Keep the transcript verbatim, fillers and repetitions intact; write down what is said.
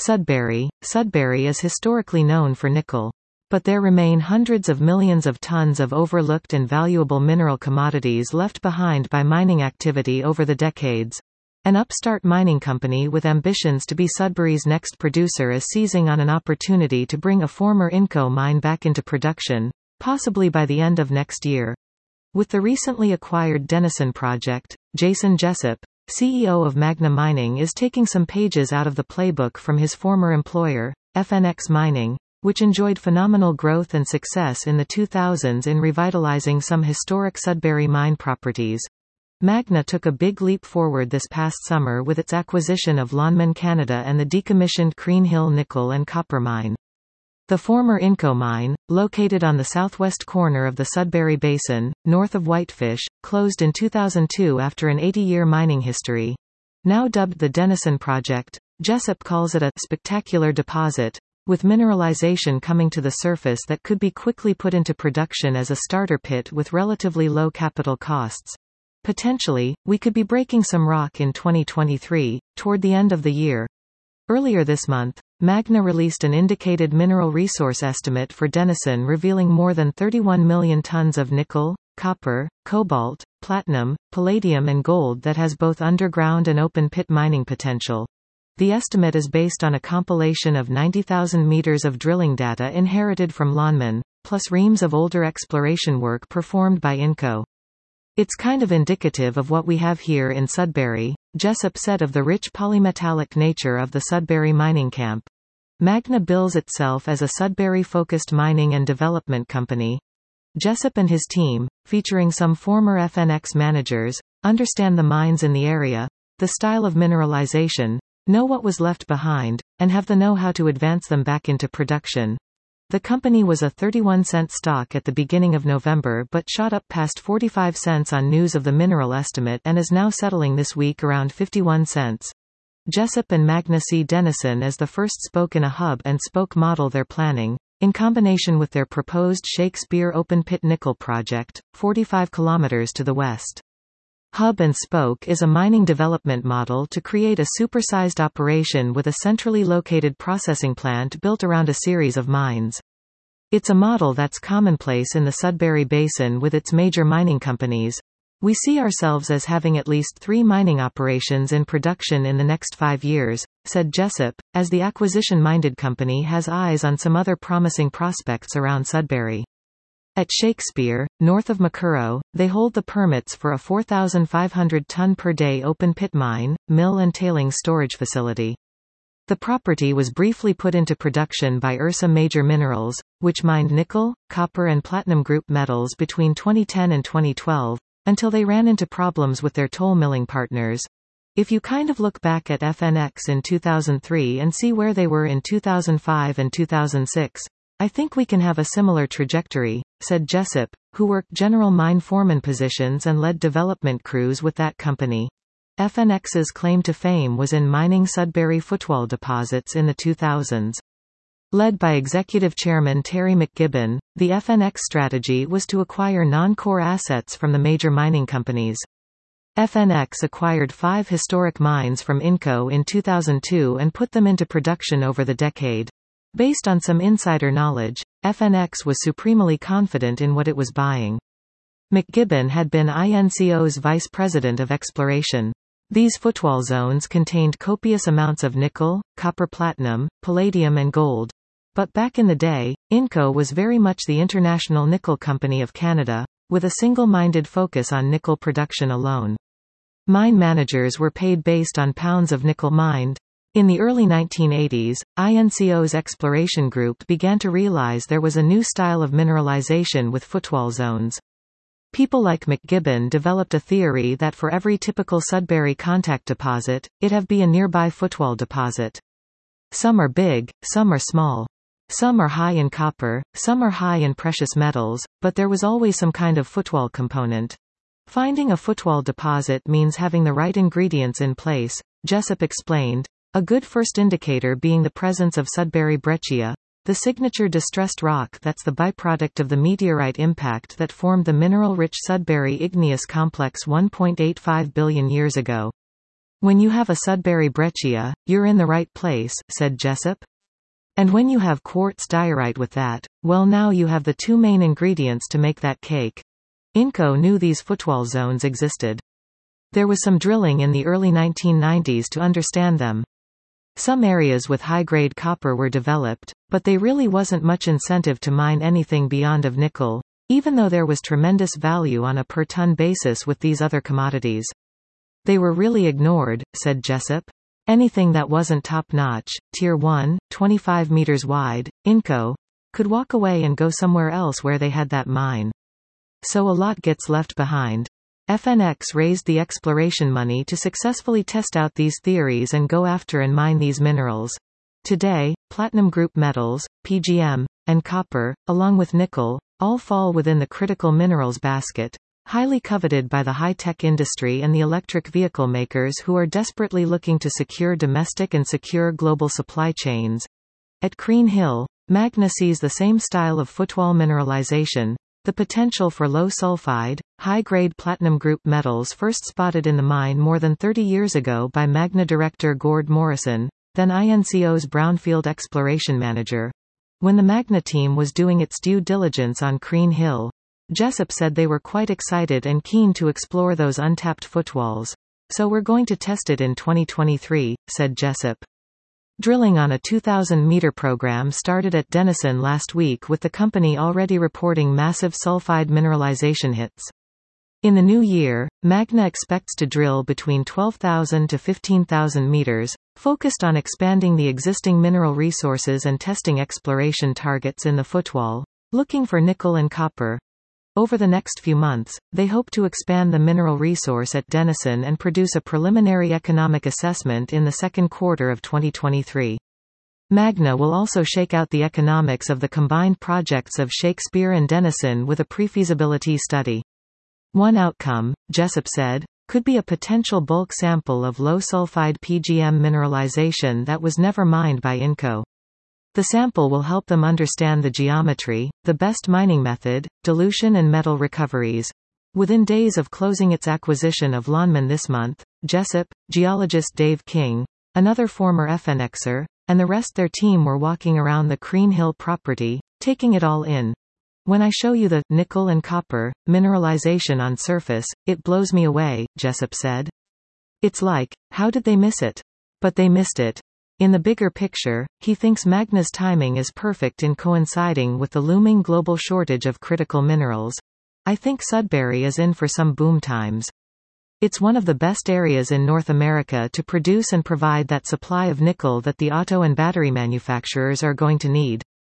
Sudbury. Sudbury is historically known for nickel. But there remain hundreds of millions of tons of overlooked and valuable mineral commodities left behind by mining activity over the decades. An upstart mining company with ambitions to be Sudbury's next producer is seizing on an opportunity to bring a former Inco mine back into production, possibly by the end of next year. With the recently acquired Denison project, Jason Jessup, C E O of Magna Mining, is taking some pages out of the playbook from his former employer, F N X Mining, which enjoyed phenomenal growth and success in the two thousands in revitalizing some historic Sudbury mine properties. Magna took a big leap forward this past summer with its acquisition of Lonmin Canada and the decommissioned Crean Hill nickel and copper mine. The former Inco mine, located on the southwest corner of the Sudbury Basin, north of Whitefish, closed in two thousand two after an eighty-year mining history. Now dubbed the Denison Project, Jessup calls it a spectacular deposit, with mineralization coming to the surface that could be quickly put into production as a starter pit with relatively low capital costs. Potentially, we could be breaking some rock in twenty twenty-three, toward the end of the year. Earlier this month, Magna released an indicated mineral resource estimate for Denison revealing more than thirty-one million tons of nickel, copper, cobalt, platinum, palladium and gold that has both underground and open-pit mining potential. The estimate is based on a compilation of ninety thousand meters of drilling data inherited from Lonmin, plus reams of older exploration work performed by Inco. It's kind of indicative of what we have here in Sudbury, Jessup said of the rich polymetallic nature of the Sudbury mining camp. Magna bills itself as a Sudbury-focused mining and development company. Jessup and his team, featuring some former F N X managers, understand the mines in the area, the style of mineralization, know what was left behind, and have the know-how to advance them back into production. The company was a thirty-one cent stock at the beginning of November but shot up past forty-five cents on news of the mineral estimate and is now settling this week around fifty-one cents. Jessup and Magna see Denison as the first spoke in a hub-and-spoke model they're planning, in combination with their proposed Shakespeare open-pit nickel project, forty-five kilometers to the west. Hub and spoke is a mining development model to create a supersized operation with a centrally located processing plant built around a series of mines. It's a model that's commonplace in the Sudbury Basin with its major mining companies. We see ourselves as having at least three mining operations in production in the next five years, said Jessup, as the acquisition-minded company has eyes on some other promising prospects around Sudbury. At Shakespeare, north of Macurrow, they hold the permits for a four thousand five hundred ton per day open-pit mine, mill and tailings storage facility. The property was briefly put into production by Ursa Major Minerals, which mined nickel, copper and platinum group metals between twenty ten and twenty twelve, until they ran into problems with their toll milling partners. If you kind of look back at F N X in two thousand three and see where they were in two thousand five and two thousand six, I think we can have a similar trajectory, said Jessup, who worked general mine foreman positions and led development crews with that company. F N X's claim to fame was in mining Sudbury footwall deposits in the two thousands. Led by Executive Chairman Terry McGibbon, the F N X strategy was to acquire non-core assets from the major mining companies. F N X acquired five historic mines from Inco in two thousand two and put them into production over the decade. Based on some insider knowledge, F N X was supremely confident in what it was buying. McGibbon had been Inco's vice president of exploration. These footwall zones contained copious amounts of nickel, copper platinum, palladium and gold. But back in the day, Inco was very much the international nickel company of Canada, with a single-minded focus on nickel production alone. Mine managers were paid based on pounds of nickel mined. In the early nineteen eighties, Inco's exploration group began to realize there was a new style of mineralization with footwall zones. People like McGibbon developed a theory that for every typical Sudbury contact deposit, it'd have be a nearby footwall deposit. Some are big, some are small. Some are high in copper, some are high in precious metals, but there was always some kind of footwall component. Finding a footwall deposit means having the right ingredients in place, Jessup explained. A good first indicator being the presence of Sudbury breccia, the signature distressed rock that's the byproduct of the meteorite impact that formed the mineral-rich Sudbury igneous complex one point eight five billion years ago. When you have a Sudbury breccia, you're in the right place, said Jessup. And when you have quartz diorite with that, well now you have the two main ingredients to make that cake. Inco knew these footwall zones existed. There was some drilling in the early nineteen nineties to understand them. Some areas with high-grade copper were developed, but they really wasn't much incentive to mine anything beyond of nickel, even though there was tremendous value on a per-ton basis with these other commodities. They were really ignored, said Jessup. Anything that wasn't top-notch, tier one, twenty-five meters wide, Inco, could walk away and go somewhere else where they had that mine. So a lot gets left behind. F N X raised the exploration money to successfully test out these theories and go after and mine these minerals. Today, platinum group metals, P G M, and copper, along with nickel, all fall within the critical minerals basket, highly coveted by the high-tech industry and the electric vehicle makers who are desperately looking to secure domestic and secure global supply chains. At Crean Hill, Magna sees the same style of footwall mineralization, the potential for low-sulfide, high-grade platinum group metals first spotted in the mine more than thirty years ago by Magna director Gord Morrison, then I N C O's Brownfield Exploration Manager. When the Magna team was doing its due diligence on Crean Hill, Jessup said they were quite excited and keen to explore those untapped footwalls. So we're going to test it in twenty twenty-three, said Jessup. Drilling on a two thousand meter program started at Denison last week with the company already reporting massive sulfide mineralization hits. In the new year, Magna expects to drill between twelve thousand to fifteen thousand meters, focused on expanding the existing mineral resources and testing exploration targets in the footwall, looking for nickel and copper. Over the next few months, they hope to expand the mineral resource at Denison and produce a preliminary economic assessment in the second quarter of twenty twenty-three. Magna will also shake out the economics of the combined projects of Shakespeare and Denison with a pre-feasibility study. One outcome, Jessup said, could be a potential bulk sample of low-sulfide P G M mineralization that was never mined by Inco. The sample will help them understand the geometry, the best mining method, dilution and metal recoveries. Within days of closing its acquisition of Lonmin this month, Jessup, geologist Dave King, another former F N Xer, and the rest their team were walking around the Crean Hill property, taking it all in. When I show you the nickel and copper mineralization on surface, it blows me away, Jessup said. It's like, how did they miss it? But they missed it. In the bigger picture, he thinks Magna's timing is perfect in coinciding with the looming global shortage of critical minerals. I think Sudbury is in for some boom times. It's one of the best areas in North America to produce and provide that supply of nickel that the auto and battery manufacturers are going to need.